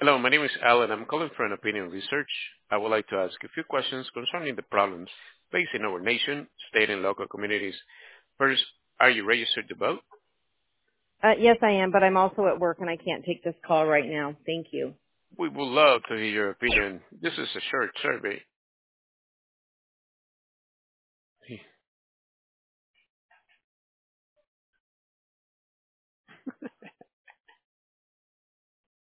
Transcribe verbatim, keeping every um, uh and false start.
Hello, my name is Alan. I'm calling for an opinion research. I would like to ask a few questions concerning the problems facing our nation, state, and local communities. First, are you registered to vote? Uh, yes, I am, but I'm also at work and I can't take this call right now. Thank you. We would love to hear your opinion. This is a short survey.